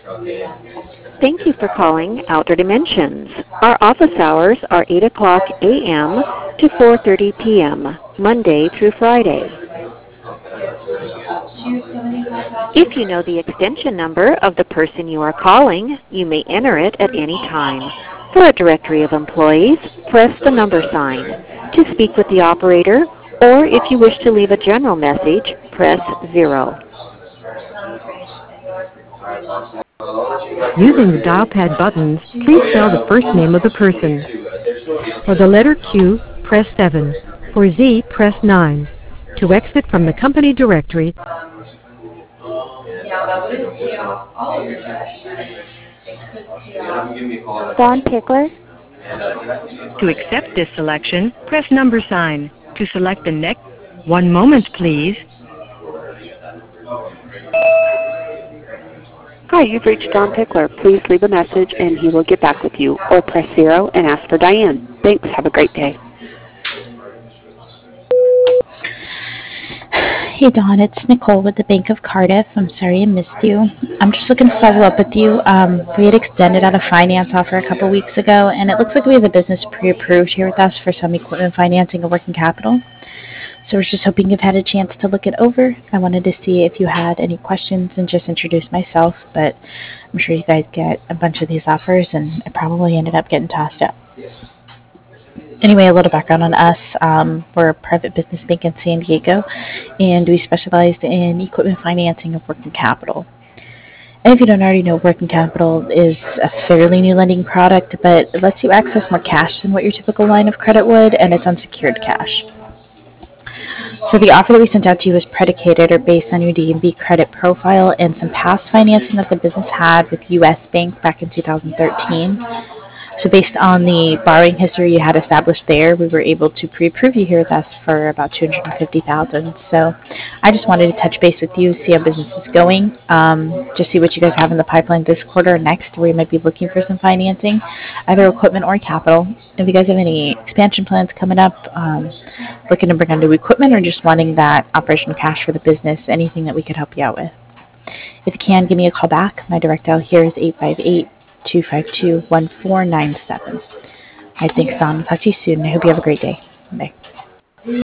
Thank you for calling Outer Dimensions. Our office hours are 8 o'clock a.m. to 4:30 p.m., Monday through Friday. If you know the extension number of the person you are calling, you may enter it at any time. For a directory of employees, press the number sign. To speak with the operator, or if you wish to leave a general message, press 0. Using the dial pad buttons, please spell the first name of the person. For the letter Q, press 7. For Z, press 9. To exit from the company directory, Don Pickler? to accept this selection, press number sign. To select the next, one moment please. Hi, you've reached Don Pickler. Please leave a message and he will get back with you. Or press 0 and ask for Diane. Thanks. Have a great day. Hey Dawn, it's Nicole with the Bank of Cardiff. I'm sorry I missed you. I'm just looking to follow up with you. We had extended out a finance offer a couple weeks ago, and it looks like we have a business pre-approved here with us for some equipment financing and working capital. So we're just hoping you've had a chance to look it over. I wanted to see if you had any questions and just introduce myself, but I'm sure you guys get a bunch of these offers, and I probably ended up getting tossed up. Anyway, a little background on us. We're a private business bank in San Diego, and we specialize in equipment financing and working capital. And if you don't already know, working capital is a fairly new lending product, but it lets you access more cash than what your typical line of credit would, and it's unsecured cash. So the offer that we sent out to you is predicated or based on your D&B credit profile and some past financing that the business had with U.S. Bank back in 2013. So based on the borrowing history you had established there, we were able to pre-approve you here with us for about $250,000. So I just wanted to touch base with you, see how business is going, just see what you guys have in the pipeline this quarter or next, where you might be looking for some financing, either equipment or capital. If you guys have any expansion plans coming up, looking to bring on new equipment, or just wanting that operational cash for the business, anything that we could help you out with. If you can, give me a call back. My direct dial here is 858-252-1497. All right, thanks, Don. I'll talk to you soon. I hope you have a great day. Bye.